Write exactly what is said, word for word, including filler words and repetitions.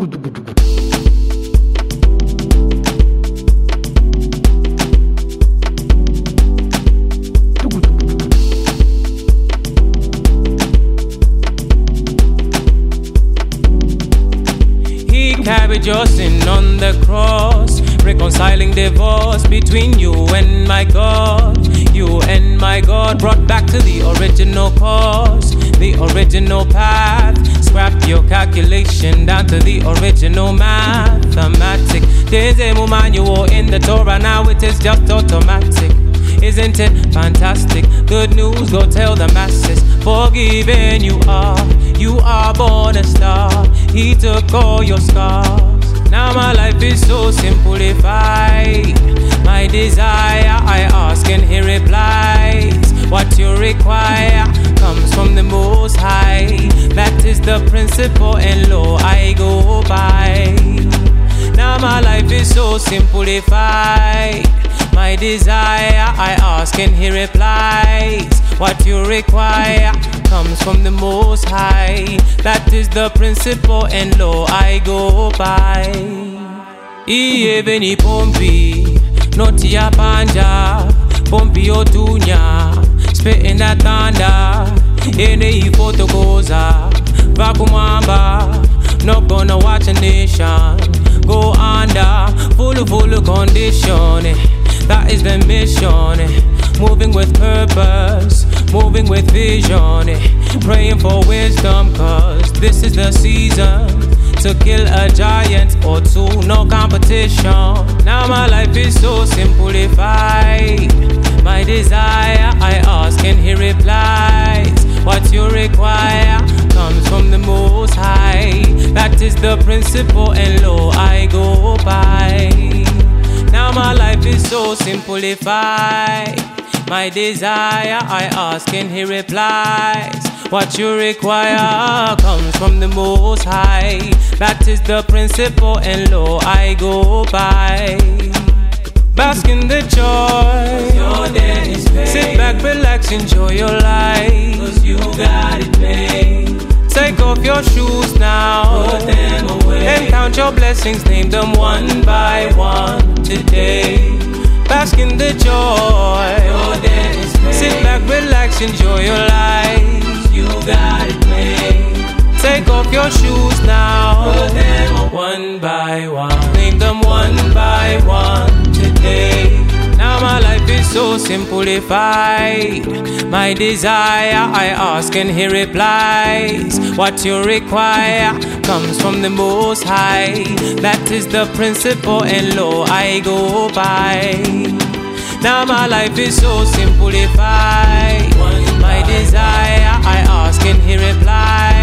He carried your sin on the cross, reconciling divorce between you and my God. You and my God brought back to the original cause, the original path. Scrap your calculation down to the original mathematic. There's a manual in the Torah, now it is just automatic. Isn't it fantastic? Good news, go tell the masses. Forgiven you are, you are born a star. He took all your scars. Now my life is so simplified. My desire I ask and he replies. What you require comes from the Most High. That is the principle and law I go by. Now my life is so simplified. My desire I ask and he replies. What you require comes from the Most High. That is the principle and law I go by. Iye beni pompi, noti ya panja, pompi otunya, spitting that thunder. Ene ifoto goza, vakumamba, not gonna watch a nation go under, full full condition. That is the mission, moving with purpose, moving with vision, praying for wisdom, cause this is the season to kill a giant or two, no competition. Now my life is so simplified. My desire I ask and he replies. What you require comes from the Most High. That is the principle and law I go by. Now my life is so simplified. My desire I ask and he replies. What you require comes from the Most High. That is the principle and law I go by. Bask in the joy, your debt is paid. Sit back, relax, enjoy your life, cause you got it made. Take off your shoes now, put them away, and count your blessings, name them one by one today. Bask in the joy, your debt is paid. Sit back, relax, enjoy your life, you got it made. Take off your shoes now, put them away, one by one, name them one by one today. Now my life is so simplified. My desire I ask and he replies. What you require comes from the Most High. That is the principle and law I go by. Now my life is so simplified. My desire I ask and he replies.